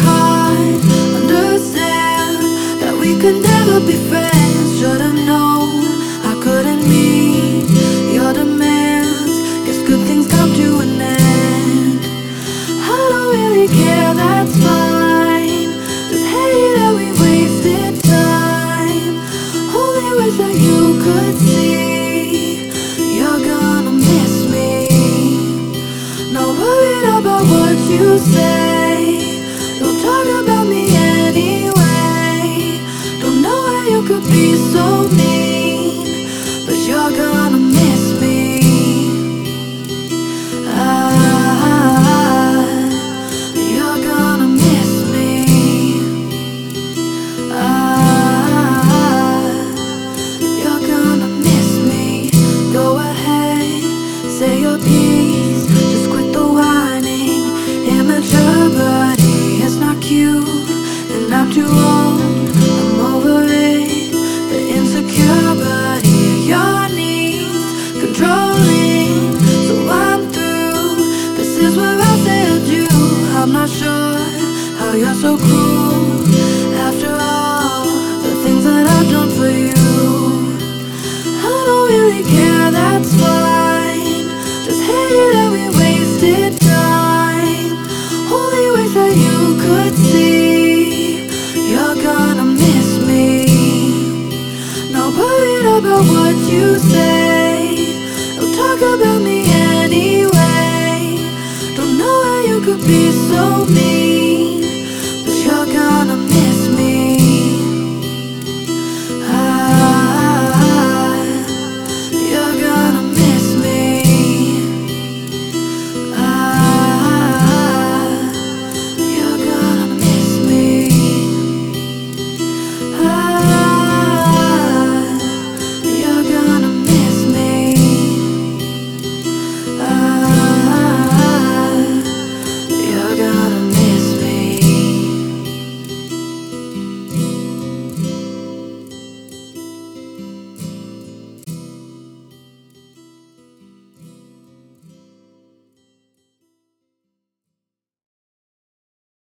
heart, understand that we could never be friends. Should've known I couldn't meet your demands. Guess good things come to an end. I don't really care, that's fine. Just hate that we wasted time. Only wish that you could see you're gonna miss me. Not worried about what you say. Don't talk about me anyway. Don't know how you could be so mean, but you're gonna miss me. You're gonna miss me. You're gonna miss me. Go ahead, say your piece. Just quit the whining. Immature body, it's not cute, and I'm too old. I'm over it. The insecure body, your needs controlling. So I'm through. This is where I failed you. I'm not sure how you're so cruel. After all the things that I've done for you, I don't really care.